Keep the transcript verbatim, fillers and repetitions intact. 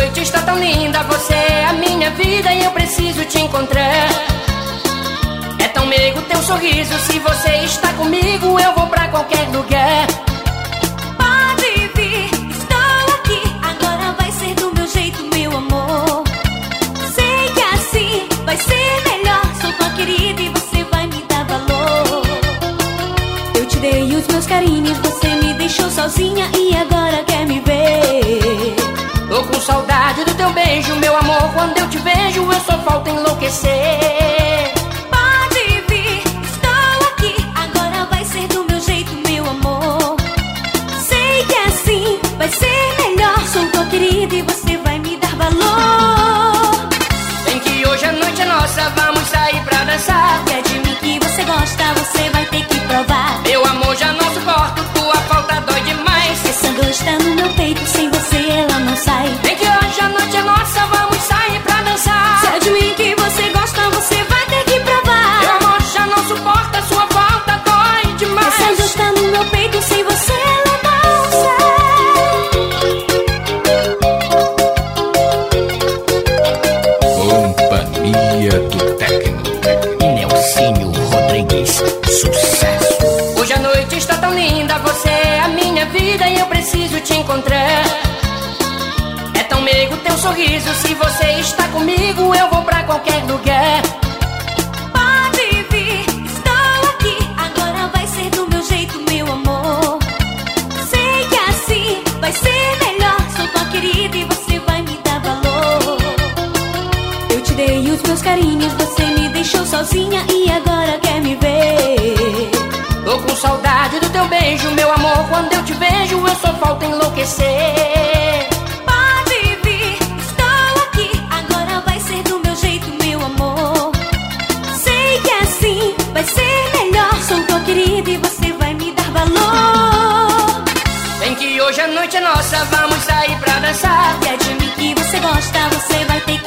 noite está tão linda, você é a minha vida e eu preciso te encontrar. É tão meigo teu sorriso, se você está comigo eu vou pra qualquer lugar. Pode vir, estou aqui, agora vai ser do meu jeito, meu amor. Sei que assim vai ser melhor, sou tua querida e você vai me dar valor. Eu te dei os meus carinhos, você me deixou sozinha e agora quer me ver. Tô com saudade do teu beijo, meu amor, quando eu te vejo eu só falta enlouquecer. Pode vir, estou aqui, agora vai ser do meu jeito, meu amor. Sei que assim vai ser melhor, sou tua querida e você vai me dar valor. Vem que hoje a noite é nossa, vamos sair pra dançar. E é de mim que você gosta, você vai ter que provar. Meu amor, já não suporto, tua falta dói demais. Essa dor está no meu peito, sem você ela não sai. Vem que hoje a noite é nossa, vamos sair pra dançar. Se é de mim que você gosta, você vai ter que provar. Meu amor, já não suporta, sua falta dói demais. Essa dor está no meu peito, sem você ela não sai. Companhia do Tecno e Nelsinho Rodrigues, sucesso. Hoje a noite está tão linda, você é a minha vida e eu preciso te encontrar. É tão meigo teu sorriso, se você está comigo eu vou pra qualquer lugar. Pode vir, estou aqui, agora vai ser do meu jeito, meu amor. Sei que assim vai ser melhor, sou tua querida e você vai me dar valor. Eu te dei os meus carinhos, você me deixou sozinha e agora quer me ver. Tô com saudade do teu beijo, meu amor, quando eu te vejo eu só falta enlouquecer. Pode vir, estou aqui, agora vai ser do meu jeito, meu amor. Sei que assim vai ser melhor, sou tua querida e você vai me dar valor. Vem que hoje a noite é nossa, vamos sair pra dançar. E é de mim que você gosta, você vai ter